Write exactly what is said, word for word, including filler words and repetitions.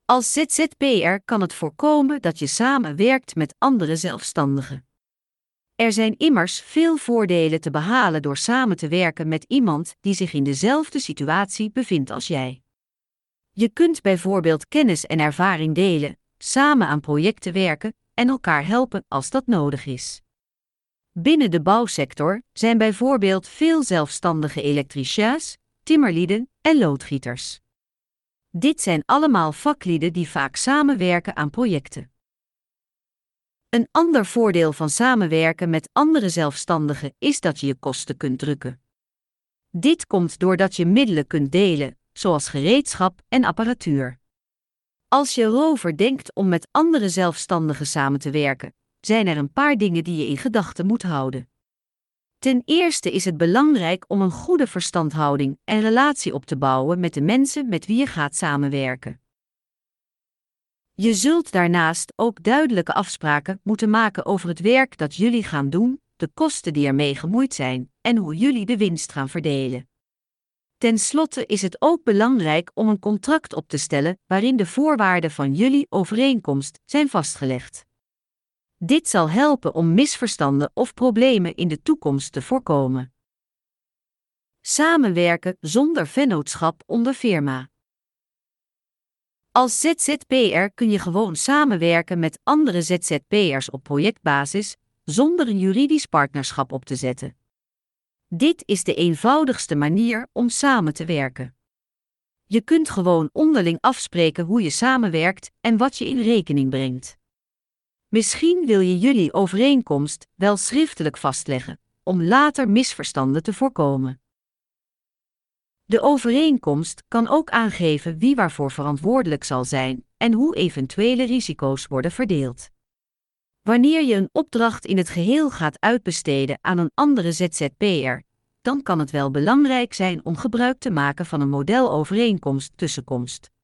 Als Z Z P R kan het voorkomen dat je samenwerkt met andere zelfstandigen. Er zijn immers veel voordelen te behalen door samen te werken met iemand die zich in dezelfde situatie bevindt als jij. Je kunt bijvoorbeeld kennis en ervaring delen, samen aan projecten werken en elkaar helpen als dat nodig is. Binnen de bouwsector zijn bijvoorbeeld veel zelfstandige elektriciens, timmerlieden en loodgieters. Dit zijn allemaal vaklieden die vaak samenwerken aan projecten. Een ander voordeel van samenwerken met andere zelfstandigen is dat je je kosten kunt drukken. Dit komt doordat je middelen kunt delen, zoals gereedschap en apparatuur. Als je erover denkt om met andere zelfstandigen samen te werken, zijn er een paar dingen die je in gedachten moet houden. Ten eerste is het belangrijk om een goede verstandhouding en relatie op te bouwen met de mensen met wie je gaat samenwerken. Je zult daarnaast ook duidelijke afspraken moeten maken over het werk dat jullie gaan doen, de kosten die ermee gemoeid zijn en hoe jullie de winst gaan verdelen. Ten slotte is het ook belangrijk om een contract op te stellen waarin de voorwaarden van jullie overeenkomst zijn vastgelegd. Dit zal helpen om misverstanden of problemen in de toekomst te voorkomen. Samenwerken zonder vennootschap onder firma. Als Z Z P R kun je gewoon samenwerken met andere Z Z P R's op projectbasis, zonder een juridisch partnerschap op te zetten. Dit is de eenvoudigste manier om samen te werken. Je kunt gewoon onderling afspreken hoe je samenwerkt en wat je in rekening brengt. Misschien wil je jullie overeenkomst wel schriftelijk vastleggen, om later misverstanden te voorkomen. De overeenkomst kan ook aangeven wie waarvoor verantwoordelijk zal zijn en hoe eventuele risico's worden verdeeld. Wanneer je een opdracht in het geheel gaat uitbesteden aan een andere Z Z P R, dan kan het wel belangrijk zijn om gebruik te maken van een modelovereenkomst tussenkomst.